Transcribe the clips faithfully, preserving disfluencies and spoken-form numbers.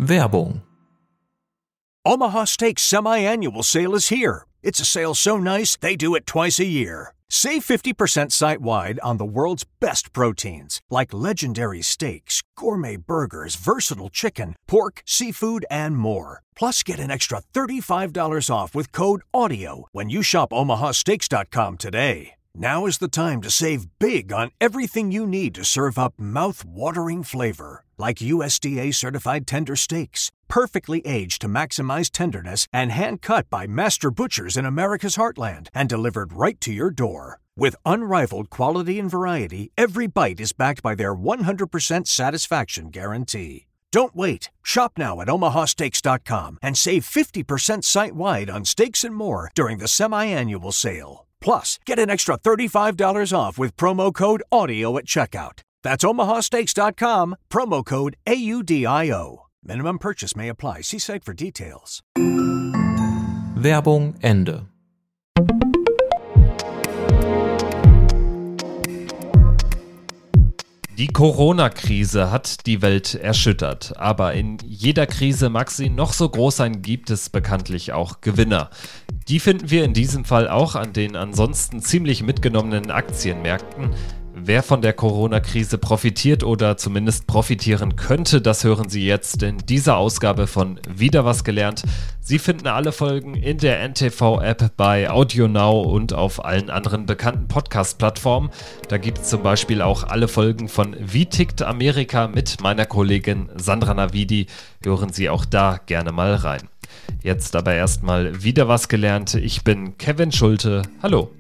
Werbung. Omaha Steaks semi-annual sale is here. It's a sale so nice, they do it twice a year. Save fifty percent site-wide on the world's best proteins, like legendary steaks, gourmet burgers, versatile chicken, pork, seafood, and more. Plus, get an extra thirty-five dollars off with code AUDIO when you shop omaha steaks dot com today. Now is the time to save big on everything you need to serve up mouth-watering flavor, like U S D A-certified tender steaks, perfectly aged to maximize tenderness and hand-cut by master butchers in America's heartland and delivered right to your door. With unrivaled quality and variety, every bite is backed by their one hundred percent satisfaction guarantee. Don't wait. Shop now at omaha steaks dot com and save fifty percent site-wide on steaks and more during the semi-annual sale. Plus, get an extra thirty-five dollars off with promo code AUDIO at checkout. That's omaha steaks dot com, promo code A U D I O. Minimum purchase may apply. See site for details. Werbung Ende. Die Corona-Krise hat die Welt erschüttert, aber in jeder Krise, mag sie noch so groß sein, gibt es bekanntlich auch Gewinner. Die finden wir in diesem Fall auch an den ansonsten ziemlich mitgenommenen Aktienmärkten. Wer von der Corona-Krise profitiert oder zumindest profitieren könnte, das hören Sie jetzt in dieser Ausgabe von Wieder was gelernt. Sie finden alle Folgen in der N T V-App bei AudioNow und auf allen anderen bekannten Podcast-Plattformen. Da gibt es zum Beispiel auch alle Folgen von Wie tickt Amerika mit meiner Kollegin Sandra Navidi. Hören Sie auch da gerne mal rein. Jetzt aber erstmal wieder was gelernt. Ich bin Kevin Schulte. Hallo.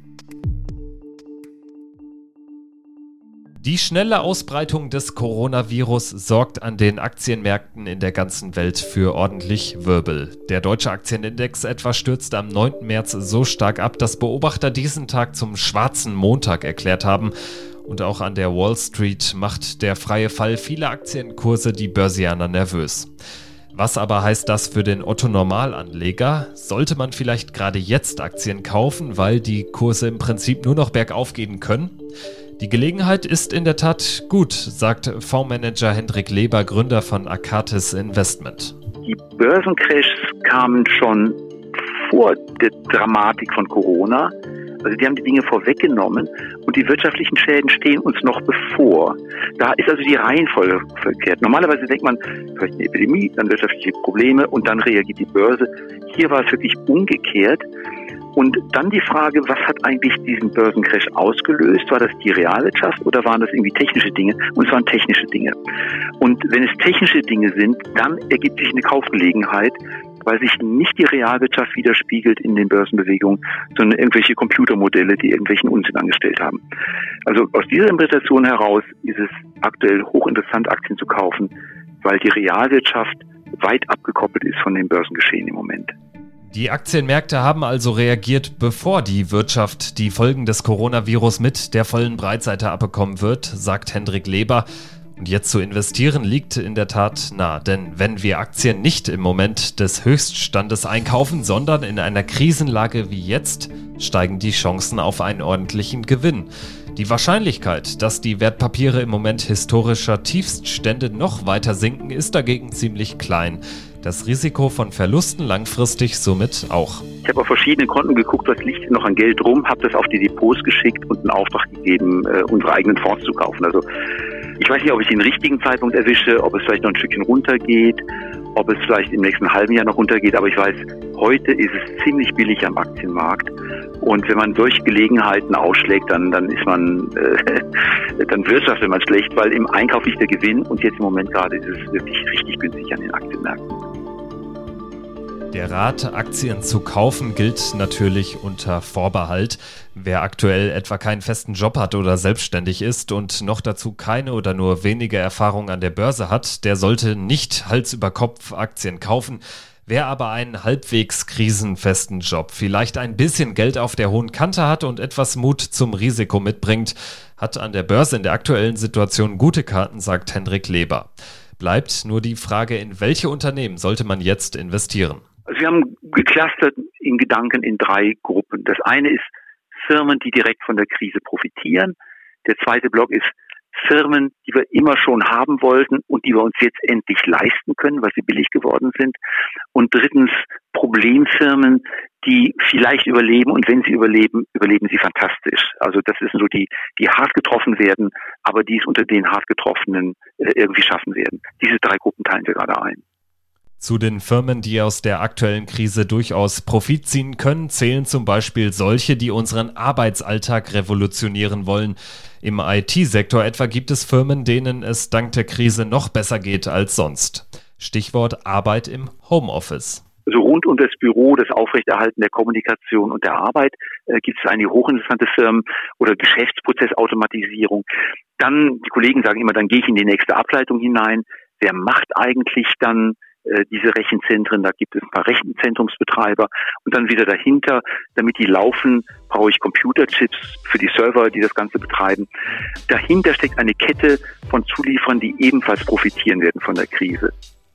Die schnelle Ausbreitung des Coronavirus sorgt an den Aktienmärkten in der ganzen Welt für ordentlich Wirbel. Der deutsche Aktienindex etwa stürzte am neunten März so stark ab, dass Beobachter diesen Tag zum schwarzen Montag erklärt haben. Und auch an der Wall Street macht der freie Fall vieler Aktienkurse die Börsianer nervös. Was aber heißt das für den Otto-Normalanleger? Sollte man vielleicht gerade jetzt Aktien kaufen, weil die Kurse im Prinzip nur noch bergauf gehen können? Die Gelegenheit ist in der Tat gut, sagt Fondsmanager Hendrik Leber, Gründer von Akatis Investment. Die Börsencrashs kamen schon vor der Dramatik von Corona. Also die haben die Dinge vorweggenommen und die wirtschaftlichen Schäden stehen uns noch bevor. Da ist also die Reihenfolge verkehrt. Normalerweise denkt man, vielleicht eine Epidemie, dann wirtschaftliche Probleme und dann reagiert die Börse. Hier war es wirklich umgekehrt. Und dann die Frage, was hat eigentlich diesen Börsencrash ausgelöst? War das die Realwirtschaft oder waren das irgendwie technische Dinge? Und es waren technische Dinge. Und wenn es technische Dinge sind, dann ergibt sich eine Kaufgelegenheit, weil sich nicht die Realwirtschaft widerspiegelt in den Börsenbewegungen, sondern irgendwelche Computermodelle, die irgendwelchen Unsinn angestellt haben. Also aus dieser Interpretation heraus ist es aktuell hochinteressant, Aktien zu kaufen, weil die Realwirtschaft weit abgekoppelt ist von dem Börsengeschehen im Moment. Die Aktienmärkte haben also reagiert, bevor die Wirtschaft die Folgen des Coronavirus mit der vollen Breitseite abbekommen wird, sagt Hendrik Leber. Und jetzt zu investieren liegt in der Tat nah, denn wenn wir Aktien nicht im Moment des Höchststandes einkaufen, sondern in einer Krisenlage wie jetzt, steigen die Chancen auf einen ordentlichen Gewinn. Die Wahrscheinlichkeit, dass die Wertpapiere im Moment historischer Tiefststände noch weiter sinken, ist dagegen ziemlich klein. Das Risiko von Verlusten langfristig somit auch. Ich habe auf verschiedenen Konten geguckt, was liegt hier noch an Geld rum, habe das auf die Depots geschickt und einen Auftrag gegeben, äh, unsere eigenen Fonds zu kaufen. Also ich weiß nicht, ob ich den richtigen Zeitpunkt erwische, ob es vielleicht noch ein Stückchen runtergeht, ob es vielleicht im nächsten halben Jahr noch runtergeht. Aber ich weiß, heute ist es ziemlich billig am Aktienmarkt. Und wenn man solche Gelegenheiten ausschlägt, dann, dann ist man, äh, dann wirtschaftet man schlecht, weil im Einkauf liegt der Gewinn und jetzt im Moment gerade ist es wirklich richtig günstig an den Aktienmärkten. Der Rat, Aktien zu kaufen, gilt natürlich unter Vorbehalt. Wer aktuell etwa keinen festen Job hat oder selbstständig ist und noch dazu keine oder nur wenige Erfahrung an der Börse hat, der sollte nicht Hals über Kopf Aktien kaufen. Wer aber einen halbwegs krisenfesten Job, vielleicht ein bisschen Geld auf der hohen Kante hat und etwas Mut zum Risiko mitbringt, hat an der Börse in der aktuellen Situation gute Karten, sagt Hendrik Leber. Bleibt nur die Frage, in welche Unternehmen sollte man jetzt investieren? Also wir haben geclustert in Gedanken in drei Gruppen. Das eine ist Firmen, die direkt von der Krise profitieren. Der zweite Block ist Firmen, die wir immer schon haben wollten und die wir uns jetzt endlich leisten können, weil sie billig geworden sind. Und drittens Problemfirmen, die vielleicht überleben, und wenn sie überleben, überleben sie fantastisch. Also das sind so die, die hart getroffen werden, aber die es unter den hart Getroffenen äh, irgendwie schaffen werden. Diese drei Gruppen teilen wir gerade ein. Zu den Firmen, die aus der aktuellen Krise durchaus Profit ziehen können, zählen zum Beispiel solche, die unseren Arbeitsalltag revolutionieren wollen. Im I T-Sektor etwa gibt es Firmen, denen es dank der Krise noch besser geht als sonst. Stichwort Arbeit im Homeoffice. Also rund um das Büro, das Aufrechterhalten der Kommunikation und der Arbeit äh, gibt es einige hochinteressante Firmen oder Geschäftsprozessautomatisierung. Dann, die Kollegen sagen immer, dann gehe ich in die nächste Ableitung hinein. Wer macht eigentlich dann äh, diese Rechenzentren? Da gibt es ein paar Rechenzentrumsbetreiber. Und dann wieder dahinter, damit die laufen, brauche ich Computerchips für die Server, die das Ganze betreiben. Dahinter steckt eine Kette von Zulieferern, die ebenfalls profitieren werden von der Krise.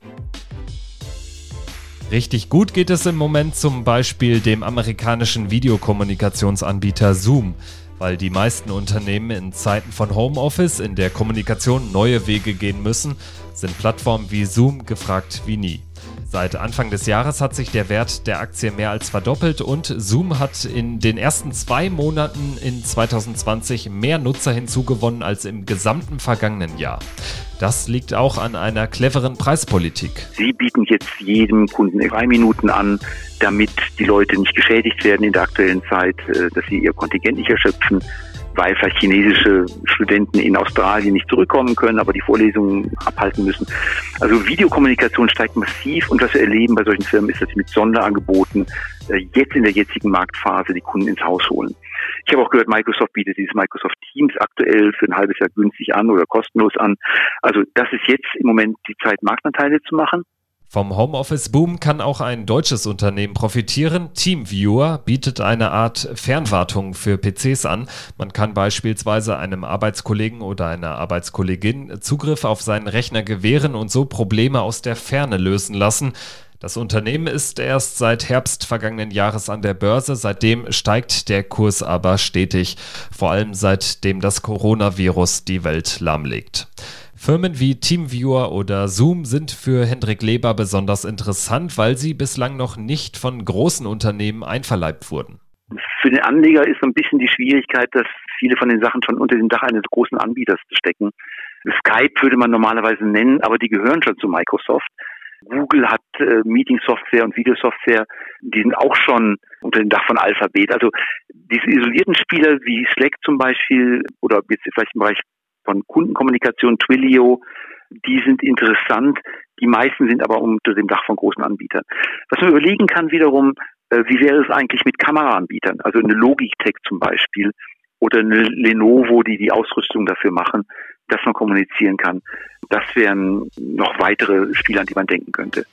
Richtig gut geht es im Moment zum Beispiel dem amerikanischen Videokommunikationsanbieter Zoom, weil die meisten Unternehmen in Zeiten von Homeoffice in der Kommunikation neue Wege gehen müssen, sind Plattformen wie Zoom gefragt wie nie. Seit Anfang des Jahres hat sich der Wert der Aktie mehr als verdoppelt und Zoom hat in den ersten zwei Monaten in zwanzig zwanzig mehr Nutzer hinzugewonnen als im gesamten vergangenen Jahr. Das liegt auch an einer cleveren Preispolitik. Sie bieten jetzt jedem Kunden drei Minuten an, damit die Leute nicht geschädigt werden in der aktuellen Zeit, dass sie ihr Kontingent nicht erschöpfen, weil vielleicht chinesische Studenten in Australien nicht zurückkommen können, aber die Vorlesungen abhalten müssen. Also Videokommunikation steigt massiv und was wir erleben bei solchen Firmen ist, dass sie mit Sonderangeboten jetzt in der jetzigen Marktphase die Kunden ins Haus holen. Ich habe auch gehört, Microsoft bietet dieses Microsoft Teams aktuell für ein halbes Jahr günstig an oder kostenlos an. Also das ist jetzt im Moment die Zeit, Marktanteile zu machen. Vom Homeoffice-Boom kann auch ein deutsches Unternehmen profitieren. TeamViewer bietet eine Art Fernwartung für P Cs an. Man kann beispielsweise einem Arbeitskollegen oder einer Arbeitskollegin Zugriff auf seinen Rechner gewähren und so Probleme aus der Ferne lösen lassen. Das Unternehmen ist erst seit Herbst vergangenen Jahres an der Börse. Seitdem steigt der Kurs aber stetig, vor allem seitdem das Coronavirus die Welt lahmlegt. Firmen wie TeamViewer oder Zoom sind für Hendrik Leber besonders interessant, weil sie bislang noch nicht von großen Unternehmen einverleibt wurden. Für den Anleger ist so ein bisschen die Schwierigkeit, dass viele von den Sachen schon unter dem Dach eines großen Anbieters stecken. Skype würde man normalerweise nennen, aber die gehören schon zu Microsoft. Google hat äh, Meeting-Software und Videosoftware, die sind auch schon unter dem Dach von Alphabet. Also diese isolierten Spieler wie Slack zum Beispiel oder jetzt vielleicht im Bereich von Kundenkommunikation, Twilio, die sind interessant. Die meisten sind aber unter dem Dach von großen Anbietern. Was man überlegen kann wiederum, äh, wie wäre es eigentlich mit Kameraanbietern? Also eine Logitech zum Beispiel oder eine Lenovo, die die Ausrüstung dafür machen, dass man kommunizieren kann. Das wären noch weitere Spieler, an die man denken könnte.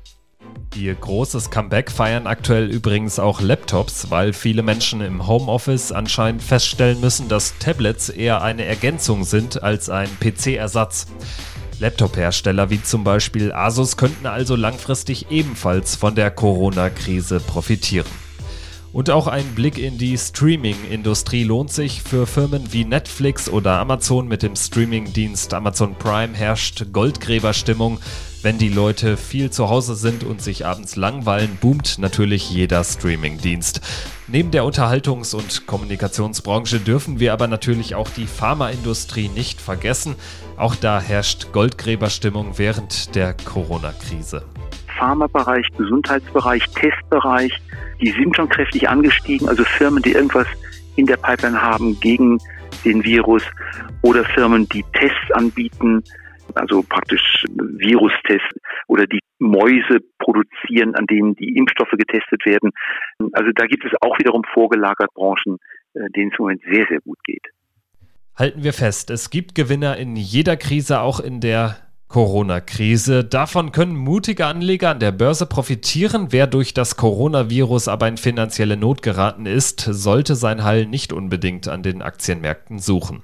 Ihr großes Comeback feiern aktuell übrigens auch Laptops, weil viele Menschen im Homeoffice anscheinend feststellen müssen, dass Tablets eher eine Ergänzung sind als ein P C-Ersatz. Laptop-Hersteller wie zum Beispiel Asus könnten also langfristig ebenfalls von der Corona-Krise profitieren. Und auch ein Blick in die Streaming-Industrie lohnt sich. Für Firmen wie Netflix oder Amazon mit dem Streaming-Dienst Amazon Prime herrscht Goldgräberstimmung. Wenn die Leute viel zu Hause sind und sich abends langweilen, boomt natürlich jeder Streaming-Dienst. Neben der Unterhaltungs- und Kommunikationsbranche dürfen wir aber natürlich auch die Pharmaindustrie nicht vergessen. Auch da herrscht Goldgräberstimmung während der Corona-Krise. Pharmabereich, Gesundheitsbereich, Testbereich, die sind schon kräftig angestiegen. Also Firmen, die irgendwas in der Pipeline haben gegen den Virus oder Firmen, die Tests anbieten, also praktisch Virustests oder die Mäuse produzieren, an denen die Impfstoffe getestet werden. Also da gibt es auch wiederum vorgelagert Branchen, denen es im Moment sehr, sehr gut geht. Halten wir fest, es gibt Gewinner in jeder Krise, auch in der Corona-Krise. Davon können mutige Anleger an der Börse profitieren. Wer durch das Coronavirus aber in finanzielle Not geraten ist, sollte sein Heil nicht unbedingt an den Aktienmärkten suchen.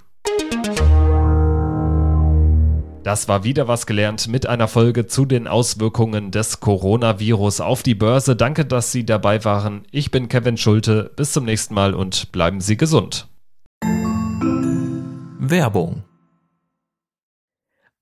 Das war wieder was gelernt mit einer Folge zu den Auswirkungen des Coronavirus auf die Börse. Danke, dass Sie dabei waren. Ich bin Kevin Schulte. Bis zum nächsten Mal und bleiben Sie gesund. Werbung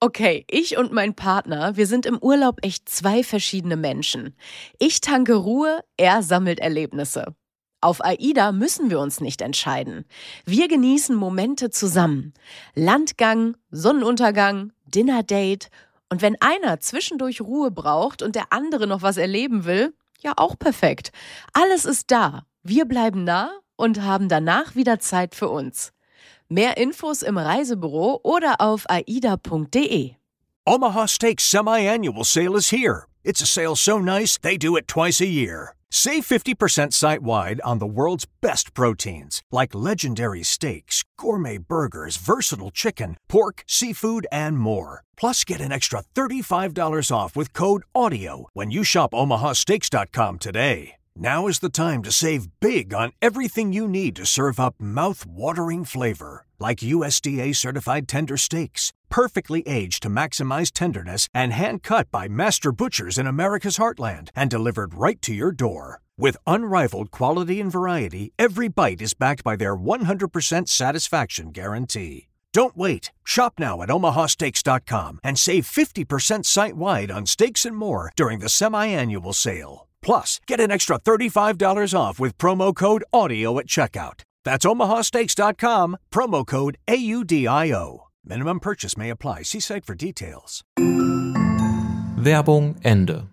Okay, ich und mein Partner, wir sind im Urlaub echt zwei verschiedene Menschen. Ich tanke Ruhe, er sammelt Erlebnisse. Auf AIDA müssen wir uns nicht entscheiden. Wir genießen Momente zusammen. Landgang, Sonnenuntergang, Dinnerdate. Und wenn einer zwischendurch Ruhe braucht und der andere noch was erleben will, ja auch perfekt. Alles ist da. Wir bleiben nah und haben danach wieder Zeit für uns. Mehr Infos im Reisebüro oder auf aida punkt de. Omaha Steaks semi-annual sale is here. It's a sale so nice, they do it twice a year. Save fifty percent site-wide on the world's best proteins, like legendary steaks, gourmet burgers, versatile chicken, pork, seafood, and more. Plus, get an extra thirty-five dollars off with code AUDIO when you shop omaha steaks dot com today. Now is the time to save big on everything you need to serve up mouth-watering flavor, like U S D A-certified tender steaks, perfectly aged to maximize tenderness and hand-cut by master butchers in America's heartland and delivered right to your door. With unrivaled quality and variety, every bite is backed by their one hundred percent satisfaction guarantee. Don't wait. Shop now at omaha steaks dot com and save fifty percent site-wide on steaks and more during the semi-annual sale. Plus, get an extra thirty-five dollars off with promo code AUDIO at checkout. That's omaha steaks dot com, promo code A U D I O. Minimum purchase may apply. See site for details. Werbung Ende.